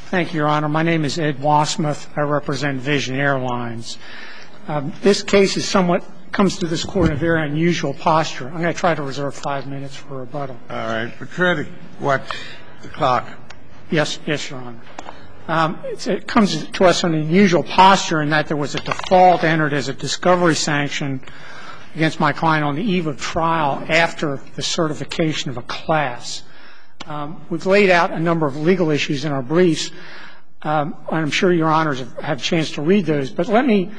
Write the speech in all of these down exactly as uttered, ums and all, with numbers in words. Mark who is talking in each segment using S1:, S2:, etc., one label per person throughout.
S1: Thank you, Your Honor. My name is Ed Wasmuth. I represent Vision Airlines. Um, this case is somewhat comes to this court in a very unusual posture. I'm going to try to reserve five minutes for rebuttal.
S2: All right. But try to watch the clock.
S1: Yes, yes, Your Honor. Um, it's, it comes to us in an unusual posture in that there was a default entered as a discovery sanction against my client on the eve of trial after the certification of a class. Um, we've laid out a number of legal issues in our briefs, um, and I'm sure Your Honors have had a chance to read those. But let me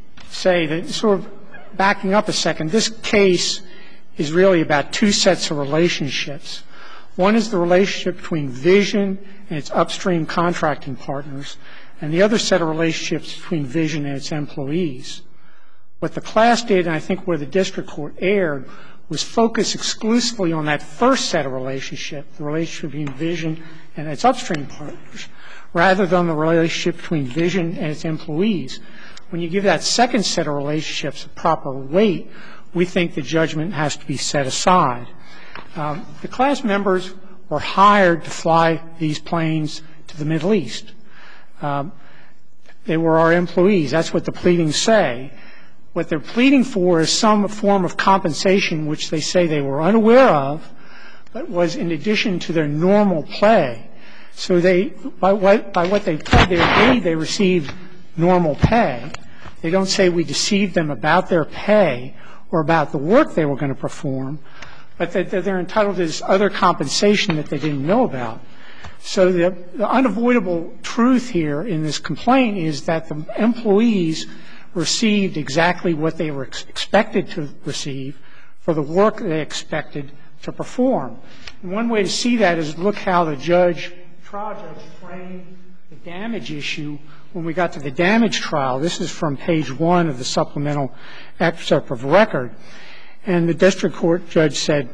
S1: say that, sort of backing up a second, this case is really about two sets of relationships. One is the relationship between Vision and its upstream contracting partners, and the other set of relationships between Vision and its employees. What the class did, and I think where the district court erred, was focus exclusively on that first set of relationship, the relationship between Vision and its upstream partners, rather than the relationship between Vision and its employees. When you give that second set of relationships a proper weight, we think the judgment has to be set aside. Um, the class members were hired to fly these planes to the Middle East. Um, they were our employees. That's what the pleadings say. What they're pleading for is some form of compensation which they say they were unaware of, but was in addition to their normal pay. So they, by what, by what they pled, they agreed they received normal pay. They don't say we deceived them about their pay or about the work they were going to perform, but that they're entitled to this other compensation that they didn't know about. So the, the unavoidable truth here in this complaint is that the employees received exactly what they were ex- expected to receive for the work they expected to perform. And one way to see that is look how the judge, trial judge, framed the damage issue when we got to the damage trial. This is from page one of the supplemental excerpt of record. And the district court judge said,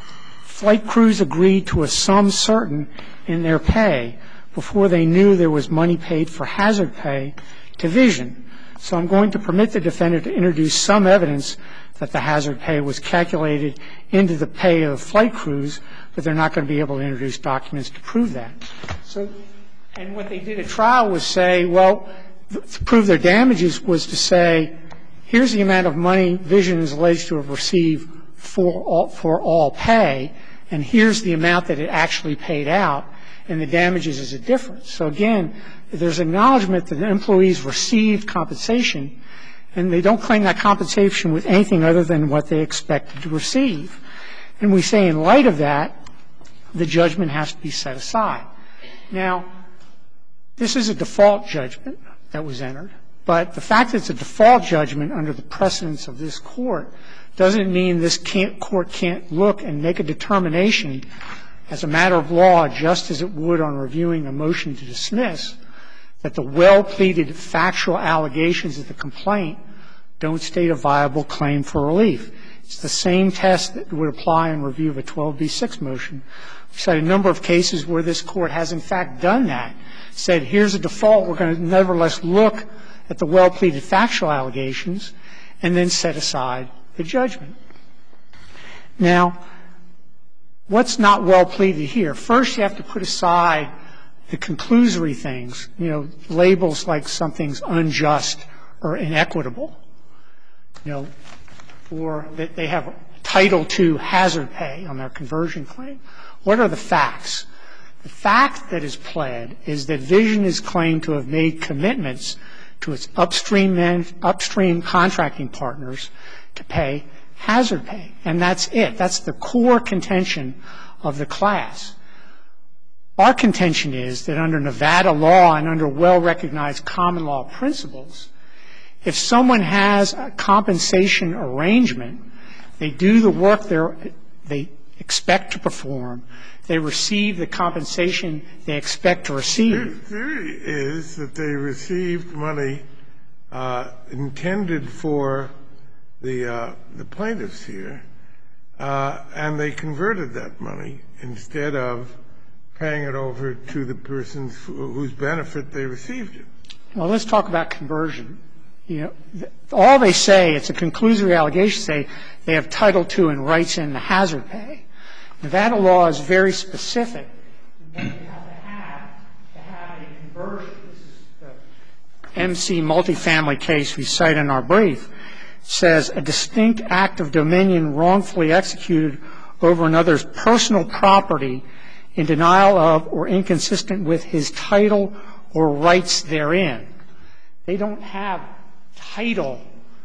S1: flight crews agreed to a sum certain in their pay before they knew there was money paid for hazard pay to Vision. So I'm going to permit the defendant to introduce some evidence that the hazard pay was calculated into the pay of flight crews, but they're not going to be able to introduce documents to prove that. So, and what they did at trial was say, well, to prove their damages was to say, here's the amount of money Vision is alleged to have received for all, for all pay, and here's the amount that it actually paid out, and the damages is a difference. So again, there's acknowledgement that the employees received compensation, and they don't claim that compensation with anything other than what they expected to receive. And we say in light of that, the judgment has to be set aside. Now, this is a default judgment that was entered, but the fact that it's a default judgment under the precedence of this court doesn't mean this can't, court can't look and make a determination as a matter of law, just as it would on reviewing a motion to dismiss, that the well-pleaded factual allegations of the complaint don't state a viable claim for relief. It's the same test that would apply in review of a twelve B six motion. We cite a number of cases where this court has, in fact, done that, said here's a default, we're going to nevertheless look at the well-pleaded factual allegations and then set aside the judgment. Now, what's not well-pleaded here? First, you have to put aside the conclusory things, you know, labels like something's unjust or inequitable, you know, or that they have Title two hazard pay on their conversion claim. What are the facts? The fact that is pled is that Vision is claimed to have made commitments to its upstream man, upstream contracting partners to pay hazard pay, and that's it. That's the core contention of the class. Our contention is that under Nevada law and under well-recognized common law principles, if someone has a compensation arrangement, they do the work they're, they expect to perform, they receive the compensation they expect to receive.
S2: The theory is that they received money uh, intended for the, uh, the plaintiffs here, uh, and they converted that money instead of paying it over to the persons whose benefit they received it.
S1: Well, let's talk about conversion. You know, all they say, it's a conclusory allegation, say they have Title two and writes in the hazard pay. Nevada law is very specific. What you have to have to have a conversion. This is the M C multifamily case we cite in our brief. Says a distinct act of dominion wrongfully executed over another's personal property in denial of or inconsistent with his title or rights therein. They don't have title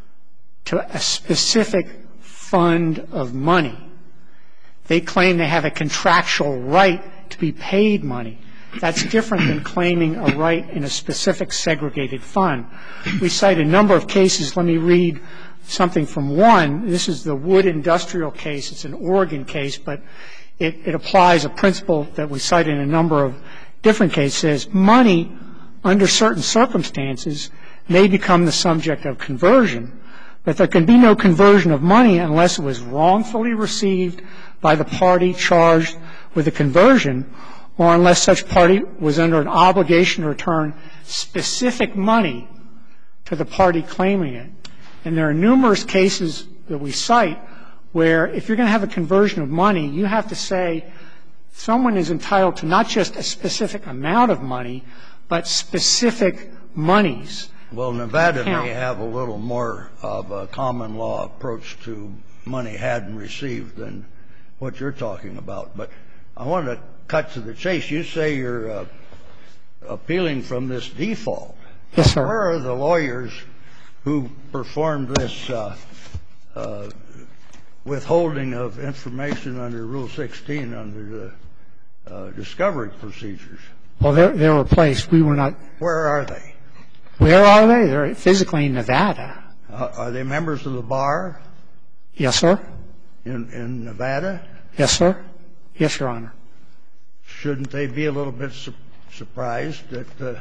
S1: to a specific fund of money. They claim they have a contractual right to be paid money. That's different than claiming a right in a specific segregated fund. We cite a number of cases. Let me read something from one. This is the Wood Industrial case. It's an Oregon case, but it, it applies a principle that we cite in a number of different cases. It says money, under certain circumstances, may become the subject of conversion, but there can be no conversion of money unless it was wrongfully received by the party charged with the conversion, or unless such party was under an obligation to return specific money to the party claiming it. And there are numerous cases that we cite where if you're going to have a conversion of money, you have to say someone is entitled to not just a specific amount of money, but specific monies.
S3: Well, Nevada may have a little more of a common law approach to money had and received than what you're talking about. But I want to cut to the chase. You say you're uh, appealing from this default.
S1: Yes, sir.
S3: Where are the lawyers who performed this uh, uh, withholding of information under Rule sixteen under the uh, discovery procedures?
S1: Well, they're, they're replaced. We were not.
S3: Where are they?
S1: Where are they? They're physically in Nevada.
S3: Uh, are they members of the bar?
S1: Yes, sir.
S3: In, in Nevada?
S1: Yes, sir. Yes, Your Honor.
S3: Shouldn't they be a little bit su- surprised that uh,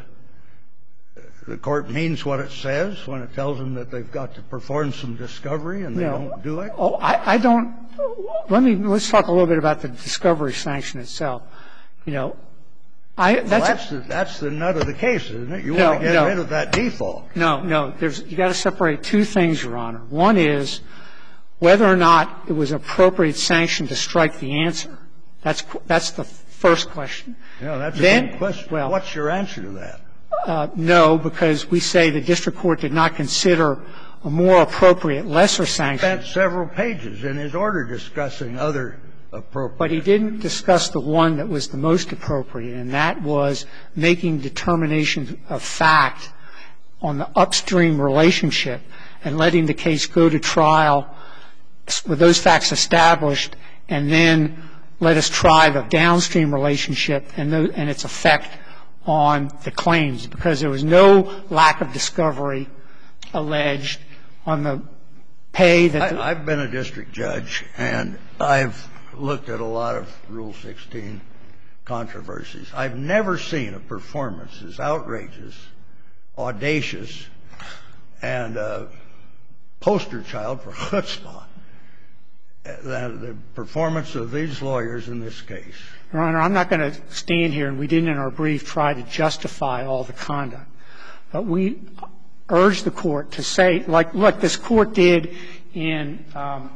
S3: the court means what it says when it tells them that they've got to perform some discovery and they
S1: No.
S3: don't do it?
S1: Oh, I, I don't. Let me let's talk a little bit about the discovery sanction itself. You know, I that's
S3: well, that's the, that's the nut of the case, isn't it? You
S1: no,
S3: want to get
S1: no.
S3: rid of that default.
S1: No, no. There's you got to separate two things, Your Honor. One is whether or not it was appropriate sanction to strike the answer. That's that's the first question.
S3: Yeah, that's
S1: then,
S3: a good question.
S1: Well,
S3: what's your answer to that?
S1: Uh, no, because we say the district court did not consider a more appropriate, lesser sanction.
S3: He spent several pages in his order discussing other appropriate.
S1: But he didn't discuss the one that was the most appropriate, and that was making determinations of fact on the upstream relationship and letting the case go to trial with those facts established, and then let us try the downstream relationship and, the, and its effect on the claims, because there was no lack of discovery alleged on the pay that the
S3: I, I've been a district judge, and I've looked at a lot of Rule sixteen controversies. I've never seen a performance as outrageous, audacious, and a poster child for chutzpah than the performance of these lawyers in this case.
S1: Your Honor, I'm not going to stand here, and we didn't in our brief try to justify all the conduct. But we urge the Court to say, like, look, this Court did in um,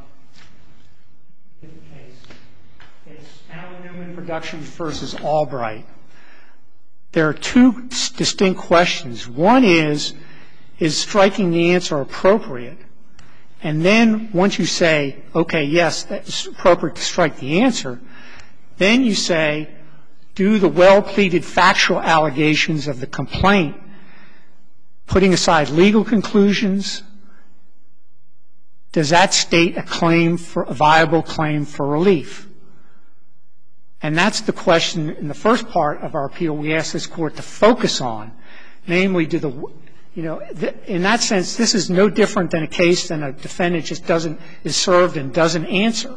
S1: the case. It's Alan Newman Productions versus Albright. There are two distinct questions. One is, is striking the answer appropriate? And then once you say, okay, yes, it's appropriate to strike the answer, then you say, do the well-pleaded factual allegations of the complaint, putting aside legal conclusions, does that state a claim for a viable claim for relief? And that's the question in the first part of our appeal we ask this Court to focus on, namely, do the You know, in that sense, this is no different than a case than a defendant just doesn't is served and doesn't answer.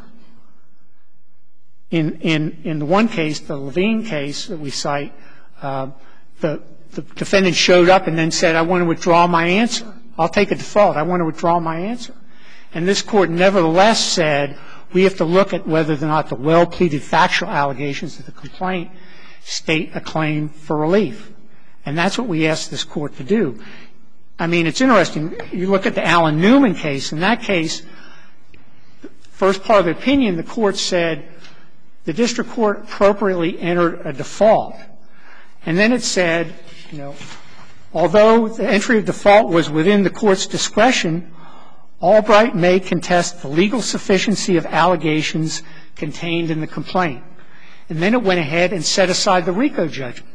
S1: In in in the one case, the Levine case that we cite, uh, the the defendant showed up and then said, "I want to withdraw my answer. I'll take a default. I want to withdraw my answer." And this Court nevertheless said we have to look at whether or not the well-pleaded factual allegations of the complaint state a claim for relief. And that's what we asked this Court to do. I mean, it's interesting. You look at the Alan Newman case. In that case, first part of the opinion, the Court said the district court appropriately entered a default. And then it said you know, although the entry of default was within the court's discretion, Albright may contest the legal sufficiency of allegations contained in the complaint. And then it went ahead and set aside the RICO judgment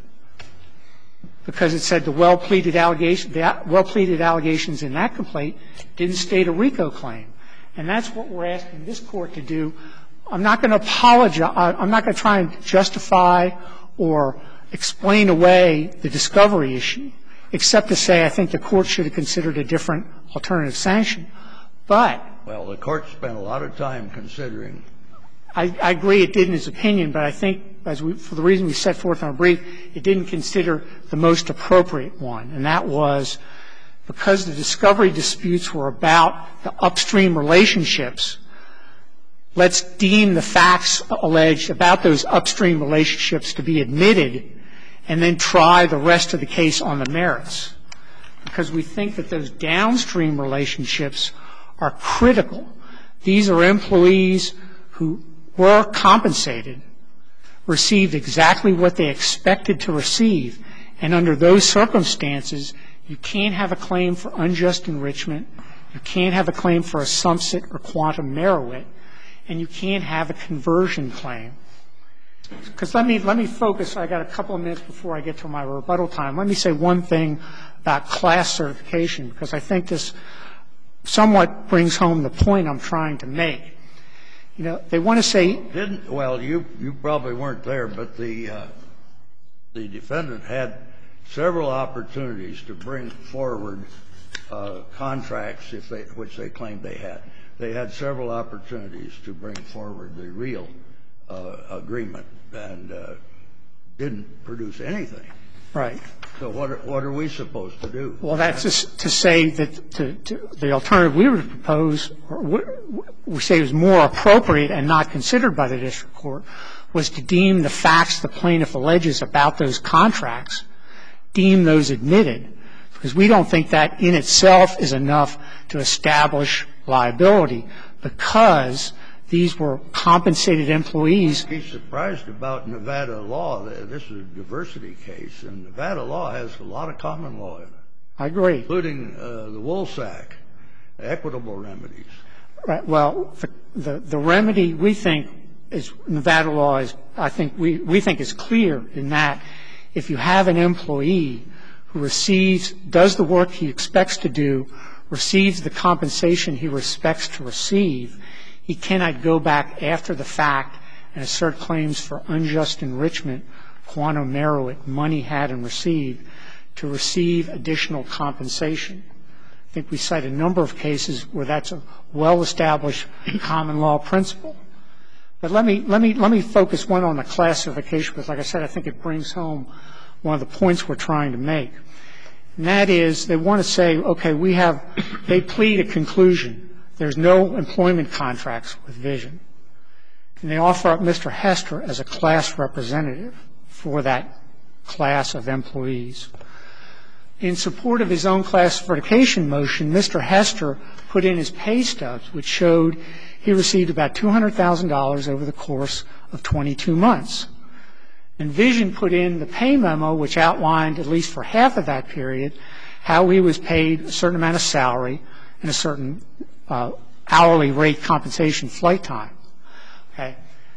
S1: because it said the well-pleaded allegation, the well-pleaded allegations in that complaint didn't state a RICO claim. And that's what we're asking this Court to do. I'm not going to apologize. I'm not going to try and justify or explain away the discovery issue, except to say I think the Court should have considered a different alternative sanction. But
S3: well, the Court spent a lot of time considering.
S1: I, I agree it did in its opinion, but I think, as we, for the reason we set forth in our brief, it didn't consider the most appropriate one, and that was because the discovery disputes were about the upstream relationships, let's deem the facts alleged about those upstream relationships to be admitted and then try the rest of the case on the merits, because we think that those downstream relationships are critical. These are employees who were compensated, received exactly what they expected to receive, and under those circumstances, you can't have a claim for unjust enrichment, you can't have a claim for a sumsit or quantum merit, and you can't have a conversion claim. Because let me, let me focus. I got a couple of minutes before I get to my rebuttal time. Let me say one thing about class certification, because I think this somewhat brings home the point I'm trying to make. You know, they want to say –
S3: Didn't – well, you, you probably weren't there, but the, uh, the defendant had several opportunities to bring forward uh, contracts if they, which they claimed they had. They had several opportunities to bring forward the real uh, agreement and uh, didn't produce anything.
S1: Right.
S3: So what are, what are we supposed to do?
S1: Well, that's just to say that to, to the alternative we would propose, or we say is more appropriate and not considered by the district court, was to deem the facts the plaintiff alleges about those contracts, deem those admitted, because we don't think that in itself is enough to establish liability, because these were compensated employees.
S3: He's surprised about Nevada law. This is a diversity case, and Nevada law has a lot of common law in it.
S1: I agree.
S3: Including uh, the Woolsack, equitable remedies.
S1: Right. Well, the, the, the remedy we think is Nevada law is, I think we, we think is clear in that if you have an employee who receives, does the work he expects to do, receives the compensation he expects to receive, he cannot go back after the fact and assert claims for unjust enrichment, quantum merit, money had and received, to receive additional compensation. I think we cite a number of cases where that's a well-established common law principle. But let me, let me, let me focus one on the classification, because like I said, I think it brings home one of the points we're trying to make. And that is, they want to say, okay, we have, they plead a conclusion. There's no employment contracts with Vision. And they offer up Mister Hester as a class representative for that class of employees. In support of his own classification motion, Mister Hester put in his pay stubs, which showed he received about two hundred thousand dollars over the course of twenty-two months. And Vision put in the pay memo, which outlined, at least for half of that period, how he was paid a certain amount of salary and a certain uh, hourly rate compensation flight time. Okay.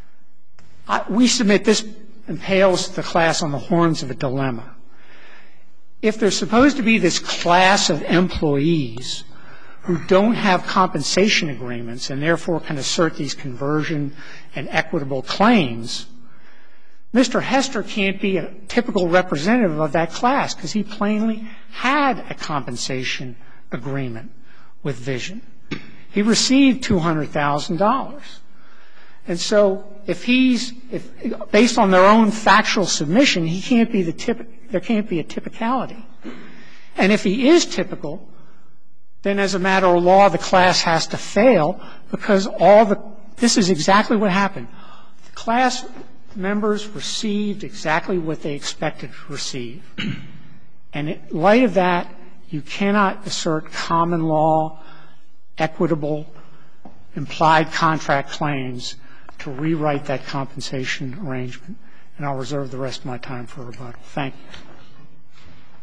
S1: I, we submit this impales the class on the horns of a dilemma. If there's supposed to be this class of employees who don't have compensation agreements and therefore can assert these conversion and equitable claims, Mister Hester can't be a typical representative of that class because he plainly had a compensation agreement with Vision. He received two hundred thousand dollars. And so if he's, if, based on their own factual submission, he can't be the tip, there can't be a typicality. And if he is typical, then as a matter of law, the class has to fail because all the, this is exactly what happened. The class members received exactly what they expected to receive. And in light of that, you cannot assert common law, equitable, implied contract claims to rewrite that compensation arrangement. And I'll reserve the rest of my time for rebuttal. Thank you.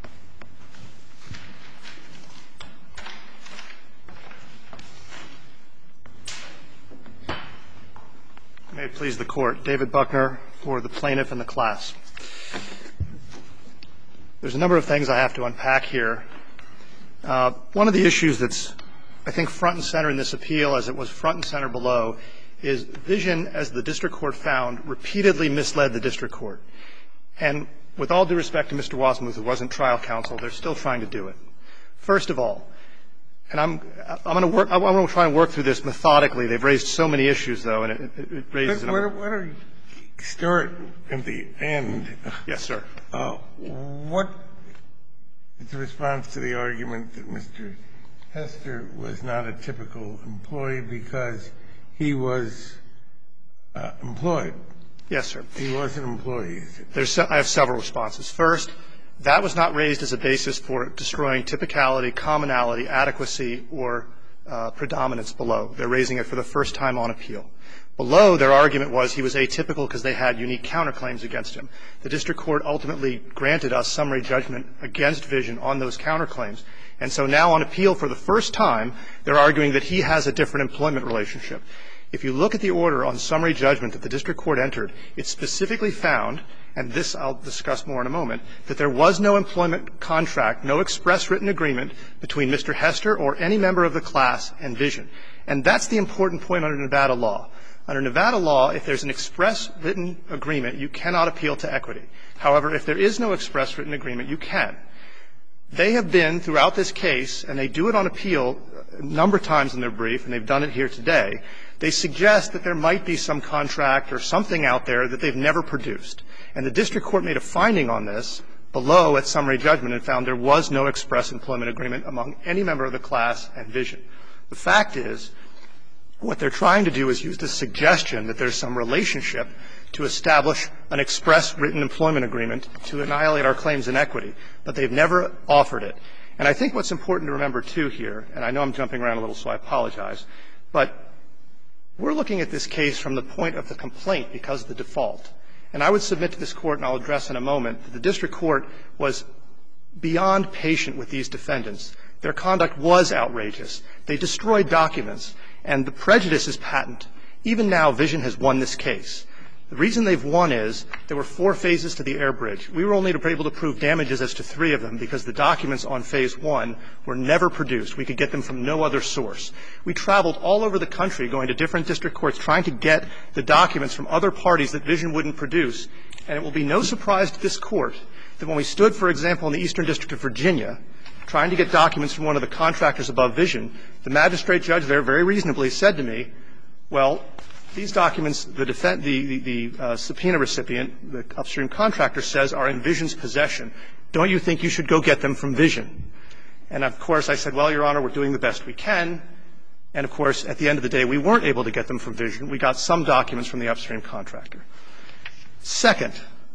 S4: it please the Court. David Buckner for the plaintiff and the class. There's a number of things I have to unpack here. Uh, one of the issues that's, I think, front and center in this appeal, as it was front and center below, is Vision, as the district court found, repeatedly misled the district court. And with all due respect to Mister Wasmuth, who wasn't trial counsel, they're still trying to do it. First of all, and I'm I'm going to work I'm going to try and work through this methodically. They've raised so many issues, though, and it, it, it raises.
S2: Why don't we start at the end?
S4: Yes, sir.
S2: Uh, what is the response to the argument that Mister Hester was not a typical employee because he was uh, employed?
S4: Yes, sir.
S2: He was an employee.
S4: There's, I have several responses. First, that was not raised as a basis for destroying typicality, commonality, adequacy, or uh, predominance below. They're raising it for the first time on appeal. Below, their argument was he was atypical because they had unique counterclaims against him. The district court ultimately granted us summary judgment against Vision on those counterclaims. And so now on appeal for the first time, they're arguing that he has a different employment relationship. If you look at the order on summary judgment that the district court entered, it specifically found, and this I'll discuss more in a moment, that there was no employment contract, no express written agreement between Mister Hester or any member of the class and Vision. And that's the important point under Nevada law. Under Nevada law, if there's an express written agreement, you cannot appeal to equity. However, if there is no express written agreement, you can. They have been, throughout this case, and they do it on appeal a number of times in their brief, and they've done it here today, they suggest that there might be some contract or something out there that they've never produced. And the district court made a finding on this below at summary judgment and found there was no express employment agreement among any member of the class and Vision. The fact is, what they're trying to do is use the suggestion that there's some relationship to establish an express written employment agreement to annihilate our claims in equity, but they've never offered it. And I think what's important to remember, too, here, and I know I'm jumping around a little, so I apologize, but we're looking at this case from the point of the complaint because of the default. And I would submit to this Court, and I'll address in a moment, that the district court was beyond patient with these defendants. Their conduct was outrageous. They destroyed documents, and the prejudice is patent. Even now, Vision has won this case. The reason they've won is there were four phases to the air bridge. We were only able to prove damages as to three of them because the documents on phase one were never produced. We could get them from no other source. We traveled all over the country going to different district courts trying to get the documents from other parties that Vision wouldn't produce. And it will be no surprise to this Court that when we stood, for example, in the Eastern District of Virginia trying to get documents from one of the contractors above Vision, the magistrate judge there very reasonably said to me, well, these documents, the, defend, the, the, the uh, subpoena recipient, the upstream contractor, says are in Vision's possession. Don't you think you should go get them from Vision? And, of course, I said, well, Your Honor, we're doing the best we can. And, of course, at the end of the day, we weren't able to get them from Vision. We got some documents from the upstream contractor. Second,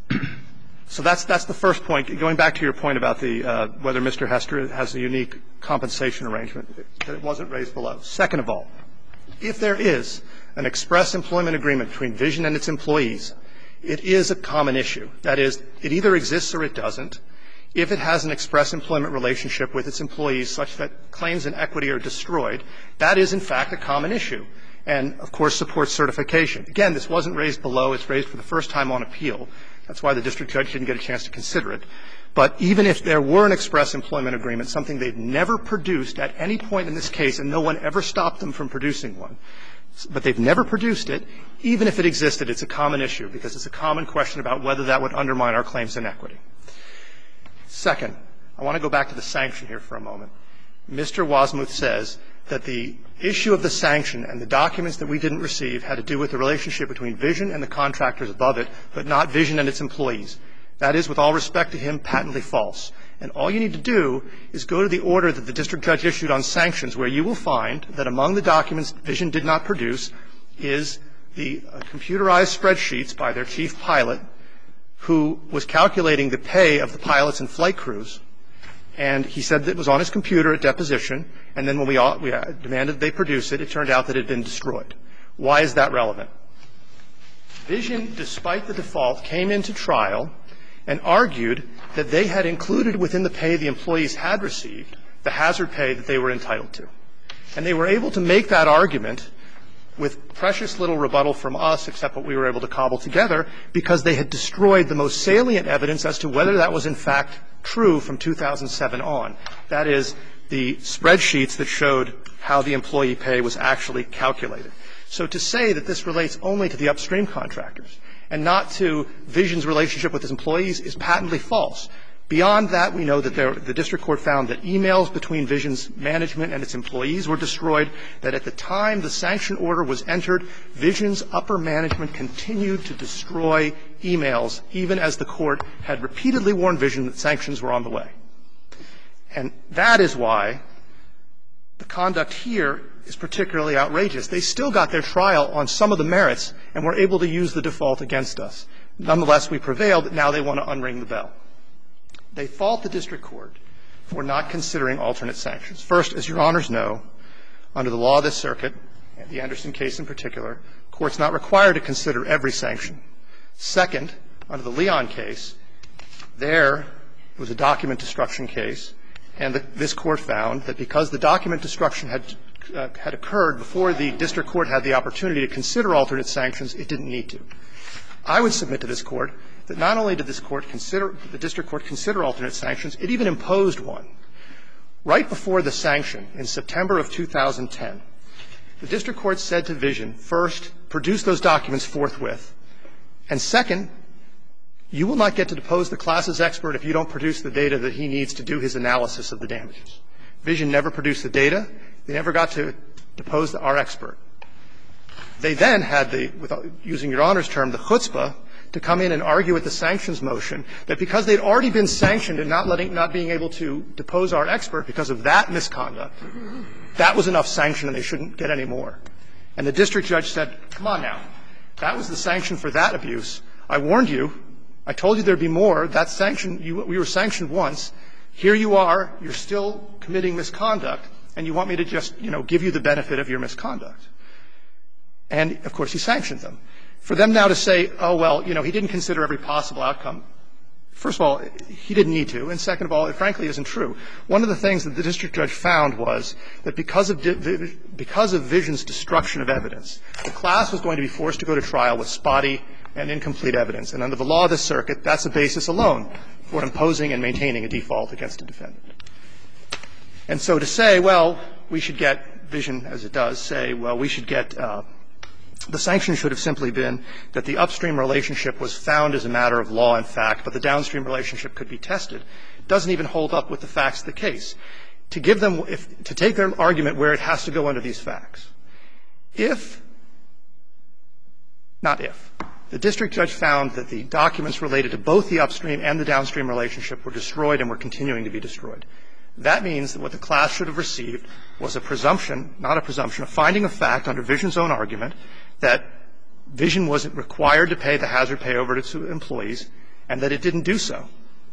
S4: so that's, that's the first point. Going back to your point about the, uh, whether Mister Hester has a unique compensation arrangement, that it wasn't raised below. Second of all, if there is an express employment agreement between Vision and its employees, it is a common issue. That is, it either exists or it doesn't. If it has an express employment relationship with its employees such that claims in equity are destroyed, that is, in fact, a common issue and, of course, supports certification. Again, this wasn't raised below. It's raised for the first time on appeal. That's why the district judge didn't get a chance to consider it. But even if there were an express employment agreement, something they've never produced at any point in this case, and no one ever stopped them from producing one, but they've never produced it, even if it existed, it's a common issue because it's a common question about whether that would undermine our claims in equity. Second, I want to go back to the sanction here for a moment. Mister Wasmuth says that the issue of the sanction and the documents that we didn't receive had to do with the relationship between Vision and the contractors above it, but not Vision and its employees. That is, with all respect to him, patently false. And all you need to do is go to the order that the district judge issued on sanctions, where you will find that among the documents Vision did not produce is the uh, computerized spreadsheets by their chief pilot, who was calculating the pay of the pilots and flight crews. And he said that it was on his computer at deposition, and then when we, all, we demanded they produce it, it turned out that it had been destroyed. Why is that relevant? Vision, despite the default, came into trial and argued that they had included within the pay the employees had received the hazard pay that they were entitled to. And they were able to make that argument with precious little rebuttal from us except what we were able to cobble together, because they had destroyed the most salient evidence as to whether that was in fact true from two thousand seven on. That is, the spreadsheets that showed how the employee pay was actually calculated. So to say that this relates only to the upstream contractors and not to Vision's relationship with its employees is patently false. Beyond that, we know that there, the district court found that emails between Vision's management and its employees were destroyed, that at the time the sanction order was entered, Vision's upper management continued to destroy emails, even as the court had repeatedly warned Vision that sanctions were on the way. And that is why the conduct here is particularly outrageous. They still got their trial on some of the merits and were able to use the default against us. Nonetheless, we prevailed. Now they want to unring the bell. They fault the district court for not considering alternate sanctions. First, as Your Honors know, under the law of this circuit, and the Anderson case in particular, the court's not required to consider every sanction. Second, under the Leon case, there it was a document destruction case, and the, this court found that because the document destruction had uh, had occurred before the district court had the opportunity to consider alternate sanctions, it didn't need to. I would submit to this court that not only did this court consider, the district court consider alternate sanctions, it even imposed one. Right before the sanction, in September of two thousand ten, the district court said to Vision, first, produce those documents forthwith, and second, you will not get to depose the class's expert if you don't produce the data that he needs to do his analysis of the damages. Vision never produced the data. They never got to depose our expert. They then had the, without using Your Honor's term, the chutzpah to come in and argue at the sanctions motion that because they'd already been sanctioned and not letting, not being able to depose our expert because of that misconduct, that was enough sanction and they shouldn't get any more. And the district judge said, come on now, that was the sanction for that abuse. I warned you. I told you there'd be more. That sanction, you, we were sanctioned once. Here you are. You're still committing misconduct, and you want me to just, you know, give you the benefit of your misconduct. And, of course, he sanctioned them. For them now to say, oh, well, you know, he didn't consider every possible outcome, first of all, he didn't need to, and second of all, it frankly isn't true. One of the things that the district judge found was that because of, because of Vision's destruction of evidence, the class was going to be forced to go to trial with spotty and incomplete evidence. And under the law of the circuit, that's a basis alone for imposing and maintaining a default against a defendant. And so to say, well, we should get, Vision, as it does, say, well, we should get, uh, the sanction should have simply been that the upstream relationship was found as a matter of law and fact, but the downstream relationship could be tested, doesn't even hold up with the facts of the case. To give them, if, to take their argument where it has to go under these facts. If, not if, the district judge found that the documents related to both the upstream and the downstream relationship were destroyed and were continuing to be destroyed, that means that what the class should have received was a presumption, not a presumption, a finding of fact under Vision's own argument that Vision wasn't required to pay the hazard pay over to its employees and that it didn't do so.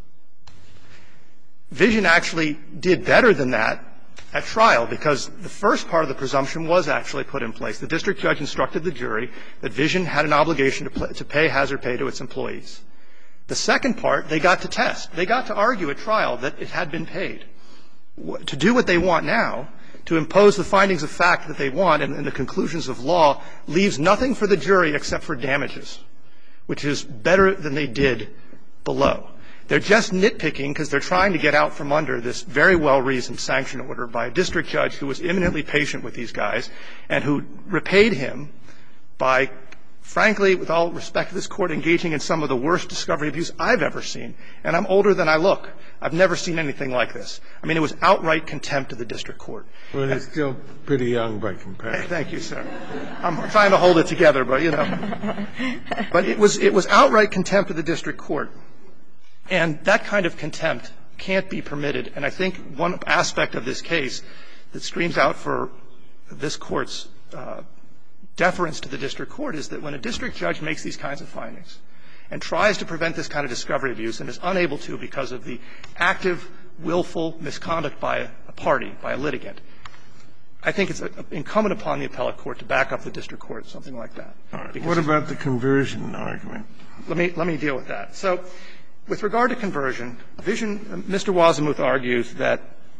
S4: Vision actually did better than that at trial because the first part of the presumption was actually put in place. The district judge instructed the jury that Vision had an obligation to, pl- to pay hazard pay to its employees. The second part, they got to test. They got to argue at trial that it had been paid. To do what they want now, to impose the findings of fact that they want and, and the conclusions of law, leaves nothing for the jury except for damages, which is better than they did below. They're just nitpicking because they're trying to get out from under this very well-reasoned sanction order by a district judge who was eminently patient with these guys and who repaid him by, frankly, with all respect to this Court, engaging in some of the worst discovery abuse I've ever seen. And I'm older than I look. I've never seen anything like this. I mean, it was outright contempt of the district court.
S2: Well, he's still pretty young by comparison.
S4: Thank you, sir. I'm trying to hold it together, but, you know. But it was, it was outright contempt of the district court. And that kind of contempt can't be permitted. And I think one aspect of this case that screams out for this Court's uh, deference to the district court is that when a district judge makes these kinds of findings and tries to prevent this kind of discovery abuse and is unable to because of the active, willful misconduct by a, a party, by a litigant, I think it's incumbent upon the appellate court to back up the district court, something like that.
S2: All right. What about the conversion argument?
S4: Let me, let me deal with that. So with regard to conversion, Vision, Mister Wazemuth argues that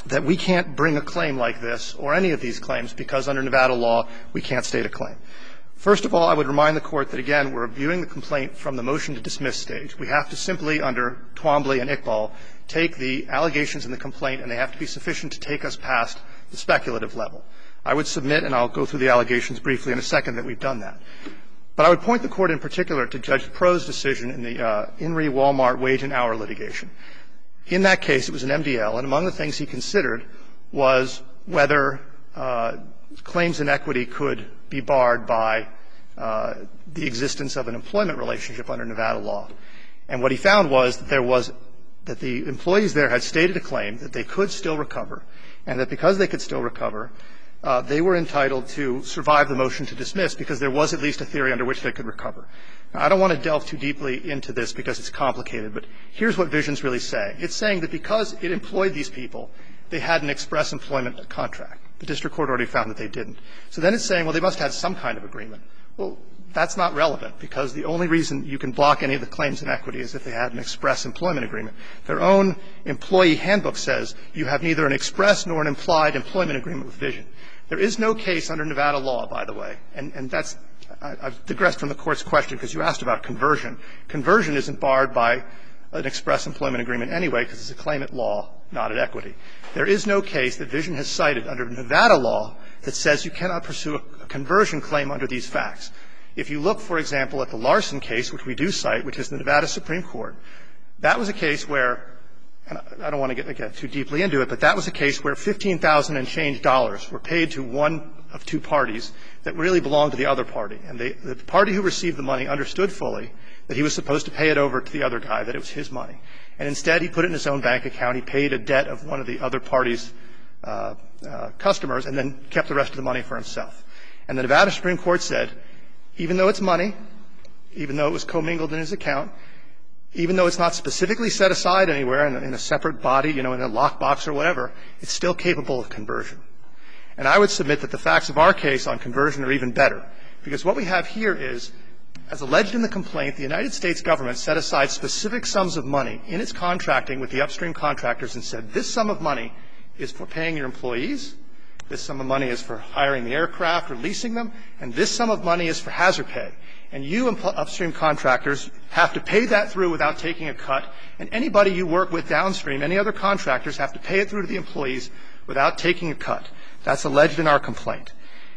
S4: that we can't bring a claim like this or any of these claims because under Nevada law we can't state a claim. First of all, I would remind the Court that, again, we're viewing the complaint from the motion to dismiss stage. We have to simply, under Twombly and Iqbal, take the allegations in the complaint, and they have to be sufficient to take us past the speculative level. I would submit, and I'll go through the allegations briefly in a second, that we've done that. But I would point the Court in particular to Judge Pro's decision in the uh, In re Walmart wage and hour litigation. In that case, it was an M D L, and among the things he considered was whether uh, claims in equity could be barred by uh, the existence of an employment relationship under Nevada law. And what he found was that there was that the employees there had stated a claim that they could still recover, and that because they could still recover, uh, they were entitled to survive the motion to dismiss because there was at least a theory under which they could recover. Now, I don't want to delve too deeply into this because it's complicated, but here's what Vision's really saying. It's saying that because it employed these people, they had an express employment contract. The district court already found that they didn't. So then it's saying, well, they must have some kind of agreement. Well, that's not relevant because the only reason you can block any of the claims in equity is if they had an express employment agreement. Their own employee handbook says you have neither an express nor an implied employment agreement with Vision. There is no case under Nevada law, by the way, and, and that's – I've digressed from the Court's question because you asked about conversion. Conversion isn't barred by an express employment agreement anyway because it's a claim at law, not at equity. There is no case that Vision has cited under Nevada law that says you cannot pursue a, a conversion claim under these facts. If you look, for example, at the Larson case, which we do cite, which is the Nevada Supreme Court, that was a case where – and I don't want to get, get too deeply into it, but that was a case where fifteen thousand dollars and change dollars were paid to one of two parties that really belonged to the other party. And they, the party who received the money understood fully that he was supposed to pay it over to the other guy, that it was his money. And instead, he put it in his own bank account. He paid a debt of one of the other party's uh, uh, customers and then kept the rest of the money for himself. And the Nevada Supreme Court said, even though it's money, even though it was commingled in his account, even though it's not specifically set aside anywhere in a, in a separate body, you know, in a lockbox or whatever, it's still capable of conversion. And I would submit that the facts of our case on conversion are even better, because what we have here is, as alleged in the complaint, the United States government set aside specific sums of money in its contracting with the upstream contractors and said, this sum of money is for paying your employees, this sum of money is for hiring the aircraft or leasing them, and this sum of money is for hazard pay. And you upstream contractors have to pay that through without taking a cut, and anybody you work with downstream, any other contractors, have to pay it through to the employees without taking a cut. That's alleged in our complaint.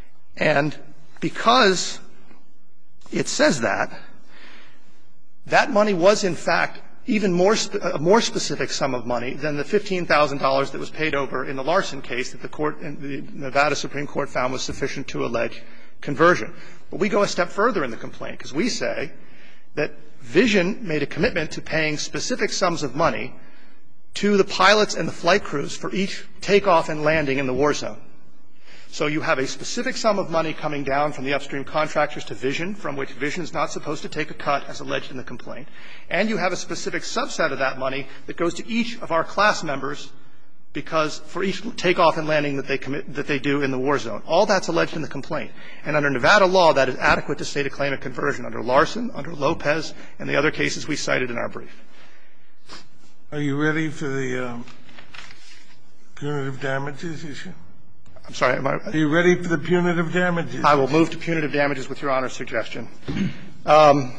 S4: And because it says that, that money was, in fact, even more spe- a more specific sum of money than the fifteen thousand dollars that was paid over in the Larson case that the court, the Nevada Supreme Court found was sufficient to allege conversion. But we go a step further in the complaint because we say that Vision made a commitment to paying specific sums of money to the pilots and the flight crews for each takeoff and landing in the war zone. So you have a specific sum of money coming down from the upstream contractors to Vision, from which Vision is not supposed to take a cut, as alleged in the complaint. And you have a specific subset of that money that goes to each of our class members because for each takeoff and landing that they commit, that they do in the war zone. All that's alleged in the complaint. And under Nevada law, that is adequate to state a claim of conversion under Larson, under Lopez, and the other cases we cited in our brief.
S2: Are you ready for the um, punitive damages issue?
S4: I'm sorry. Am I,
S2: Are you ready for the punitive damages?
S4: I will move to punitive damages with Your Honor's suggestion. Um,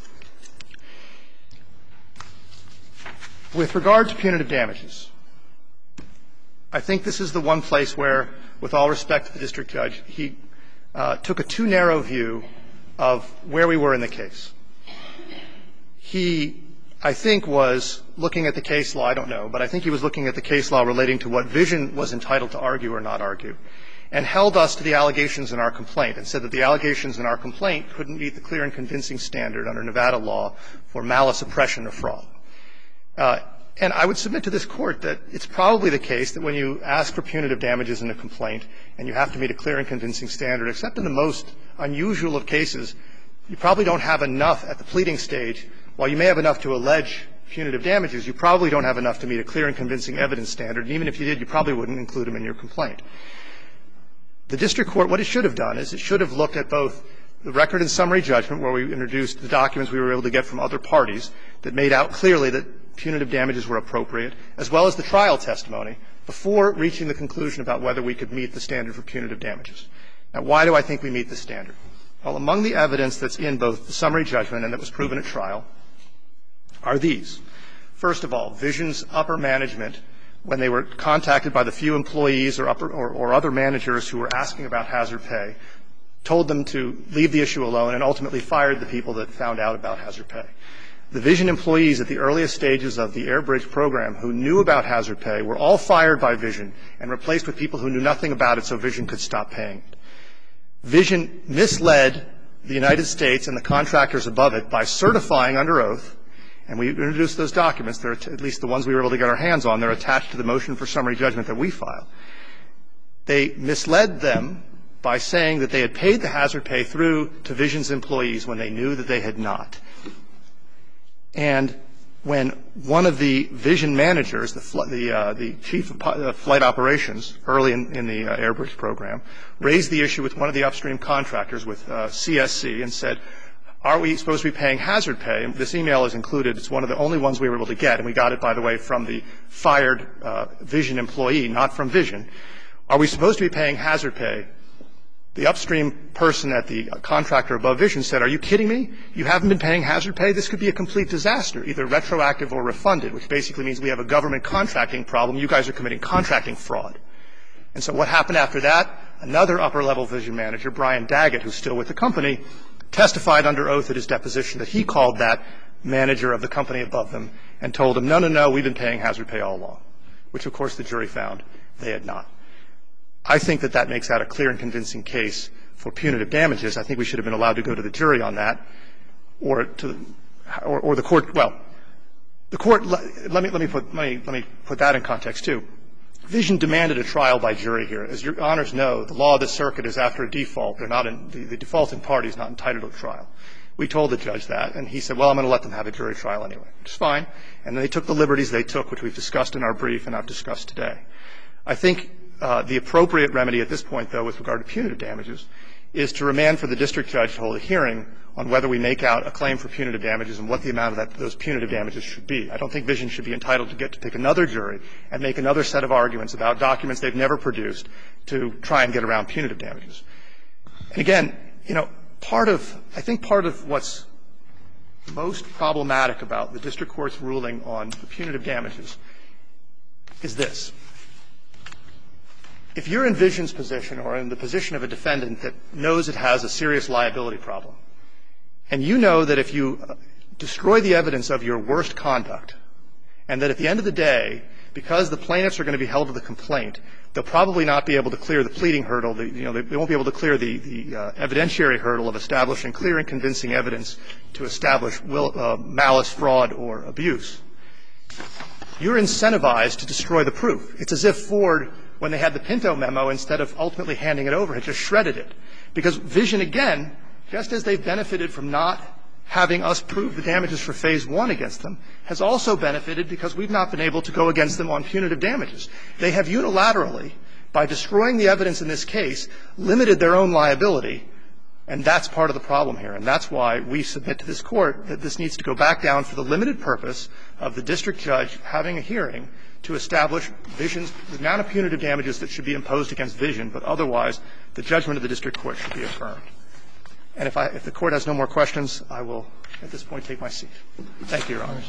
S4: with regard to punitive damages, I think this is the one place where, with all respect to the district judge, he uh, took a too narrow view of where we were in the case. He, I think, was looking at the case law, I don't know, but I think he was looking at the case law relating to what Vision was entitled to argue or not argue, and held us to the allegations in our complaint and said that the allegations in our complaint couldn't meet the clear and convincing standard under Nevada law for malice, oppression, or fraud. Uh, and I would submit to this Court that it's probably the case that when you ask for punitive damages in a complaint and you have to meet a clear and convincing standard, except in the most unusual of cases, you probably don't have enough at the pleading stage. While you may have enough to allege punitive damages, you probably don't have enough to meet a clear and convincing evidence standard. And even if you did, you probably wouldn't include them in your complaint. The district court, what it should have done is it should have looked at both the record and summary judgment, where we introduced the documents we were able to get from other parties that made out clearly that punitive damages were appropriate, as well as the trial testimony, before reaching the conclusion about whether we could meet the standard for punitive damages. Now, why do I think we meet the standard? Well, among the evidence that's in both the summary judgment and that was proven at trial are these. First of all, Vision's upper management, when they were contacted by the few employees or, upper, or, or other managers who were asking about hazard pay, told them to leave the issue alone and ultimately fired the people that found out about hazard pay. The Vision employees at the earliest stages of the Airbridge program who knew about hazard pay were all fired by Vision and replaced with people who knew nothing about it so Vision could stop paying it. Vision misled the United States and the contractors above it by certifying under oath, and we introduced those documents, they're at least the ones we were able to get our hands on, they're attached to the motion for summary judgment that we filed. They misled them by saying that they had paid the hazard pay through to Vision's employees when they knew that they had not. And when one of the Vision managers, the, fl- the, uh, the chief of uh, flight operations early in, in the uh, Airbridge program, raised the issue with one of the upstream contractors with uh, C S C and said, are we supposed to be paying hazard pay? And this email is included. It's one of the only ones we were able to get, and we got it, by the way, from the fired uh, Vision employee, not from Vision. Are we supposed to be paying hazard pay? The upstream person at the contractor above Vision said, are you kidding me? You haven't been paying hazard pay? This could be a complete disaster, either retroactive or refunded, which basically means we have a government contracting problem. You guys are committing contracting fraud. And so what happened after that? Another upper-level Vision manager, Brian Daggett, who's still with the company, testified under oath at his deposition that he called that manager of the company above them and told him, no, no, no, we've been paying hazard pay all along, which, of course, the jury found they had not. I think that that makes that a clear and convincing case for punitive damages. I think we should have been allowed to go to the jury on that, or to, or, or the court. Well, the court. Let me let me put let me let me put that in context too. Vision demanded a trial by jury here. As your honors know, the law of the circuit is after a default. They're not in, the, the defaulting party is not entitled to a trial. We told the judge that, and he said, well, I'm going to let them have a jury trial anyway, which is fine. And they took the liberties they took, which we've discussed in our brief and I've discussed today. I think uh, the appropriate remedy at this point, though, with regard to punitive damages, is to remand for the district judge to hold a hearing on whether we make out a claim for punitive damages and what the amount of that, those punitive damages should be. I don't think Vision should be entitled to get to pick another jury and make another set of arguments about documents they've never produced to try and get around punitive damages. And again, you know, part of, I think part of what's most problematic about the district court's ruling on the punitive damages is this. If you're in Vision's position or in the position of a defendant that knows it has a serious liability problem, and you know that if you destroy the evidence of your worst conduct, and that at the end of the day, because the plaintiffs are going to be held to the complaint, they'll probably not be able to clear the pleading hurdle, the, you know, they won't be able to clear the, the uh, evidentiary hurdle of establishing clear and convincing evidence to establish will, uh, malice, fraud, or abuse. You're incentivized to destroy the proof. It's as if Ford, when they had the Pinto memo, instead of ultimately handing it over, had just shredded it. Because Vision, again, just as they've benefited from not having us prove the damages for phase one against them, has also benefited because we've not been able to go against them on punitive damages. They have unilaterally, by destroying the evidence in this case, limited their own liability, and that's part of the problem here. And that's why we submit to this Court that this needs to go back down for the limited purpose of the district judge having a hearing to establish Vision's, the amount of punitive damages that should be imposed against Vision, but otherwise the judgment of the district court should be affirmed. And if, I, if the Court has no more questions, I will at this point take my seat. Thank you, Your Honors.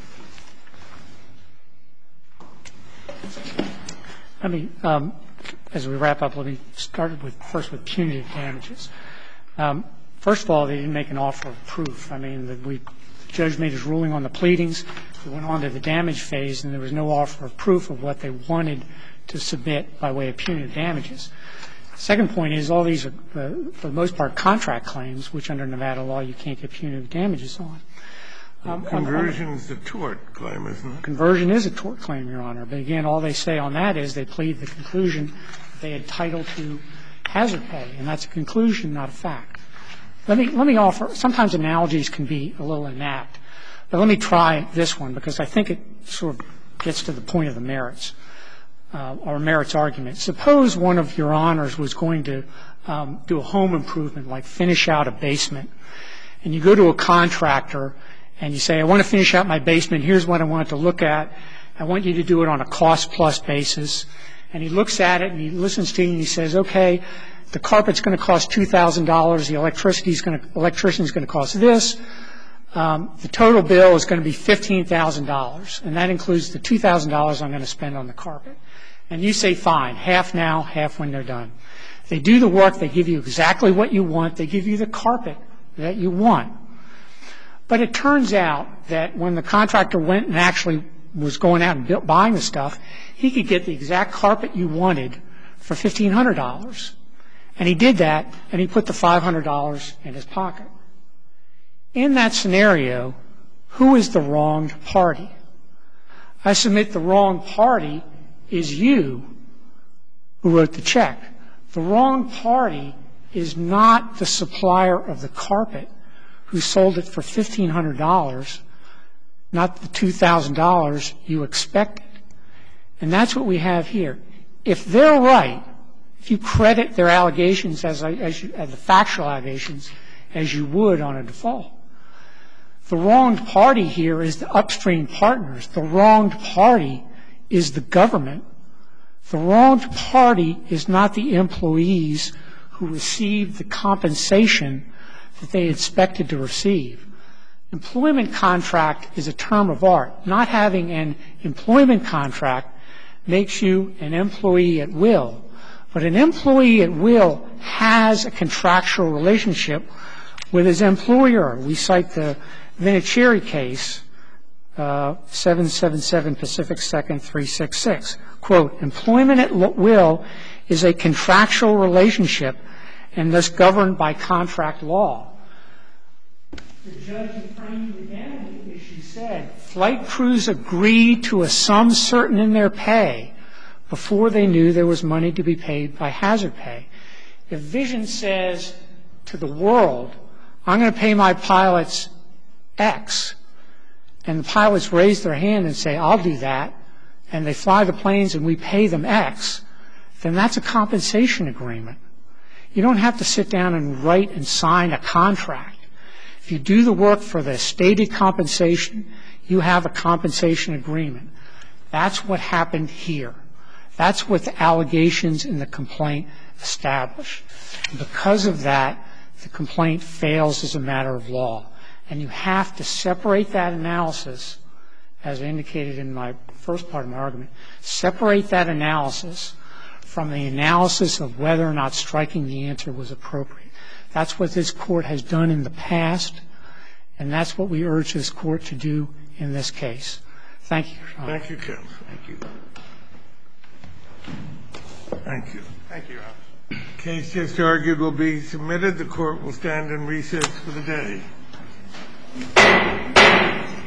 S1: Let me, um, as we wrap up, let me start with first with punitive damages. Um, first of all, they didn't make an offer of proof. I mean, the, we, the judge made his ruling on the pleadings. We went on to the damage phase, and there was no offer of proof of what they wanted to submit by way of punitive damages. Second point is all these are, uh, for the most part, contract claims, which under Nevada law you can't get punitive damages on. Um,
S2: conversion is a tort claim, isn't it?
S1: Conversion is a tort claim, Your Honor. But again, all they say on that is they plead the conclusion they had title to hazard pay, and that's a conclusion, not a fact. Let me let me offer. Sometimes analogies can be a little inapt, but let me try this one because I think it sort of gets to the point of the merits. Uh, or merits argument. Suppose one of Your Honors was going to um, do a home improvement, like finish out a basement, and you go to a contractor and you say, I want to finish out my basement. Here's what I want it to look at. I want you to do it on a cost-plus basis. And he looks at it, and he listens to you, and he says, okay, the carpet's going to cost two thousand dollars. The electricity's going to, electrician's going to cost this. Um, the total bill is going to be fifteen thousand dollars, and that includes the two thousand dollars I'm going to spend on the carpet. And you say, fine, half now, half when they're done. They do the work. They give you exactly what you want. They give you the carpet that you want. But it turns out that when the contractor went and actually was going out and built, buying the stuff, he could get the exact carpet you wanted for fifteen hundred dollars. And he did that, and he put the five hundred dollars in his pocket. In that scenario, who is the wronged party? I submit the wrong party is you who wrote the check. The wrong party is not the supplier of the carpet who sold it for fifteen hundred dollars, not the two thousand dollars you expected. And that's what we have here. If they're right, if you credit their allegations as, as, you, as the factual allegations as you would on a default, the wronged party here is the upstream partners. The wronged party is the government. The wronged party is not the employees who received the compensation that they expected to receive. Employment contract is a term of art. Not having an employment contract makes you an employee at will. But an employee at will has a contractual relationship with his employer. We cite the Vinicieri case, uh, seven seventy-seven Pacific Second three sixty-six. Quote, employment at will is a contractual relationship and thus governed by contract law. The judge in framing the damage issue said, flight crews agreed to a sum certain in their pay before they knew there was money to be paid by hazard pay. If Vision says to the world, I'm going to pay my pilots X, and the pilots raise their hand and say, I'll do that, and they fly the planes and we pay them X, then that's a compensation agreement. You don't have to sit down and write and sign a contract. If you do the work for the stated compensation, you have a compensation agreement. That's what happened here. That's what the allegations in the complaint establish. Because of that, the complaint fails as a matter of law. And you have to separate that analysis, as indicated in my first part of my argument, separate that analysis from the analysis of whether or not striking the answer was appropriate. That's what this Court has done in the past, and that's what we urge this Court to do in this case. Thank you, Your Honor.
S2: Thank you, counsel.
S3: Thank you.
S2: Thank you.
S4: Thank you, Your Honor.
S2: The case just argued will be submitted. The Court will stand in recess for the day.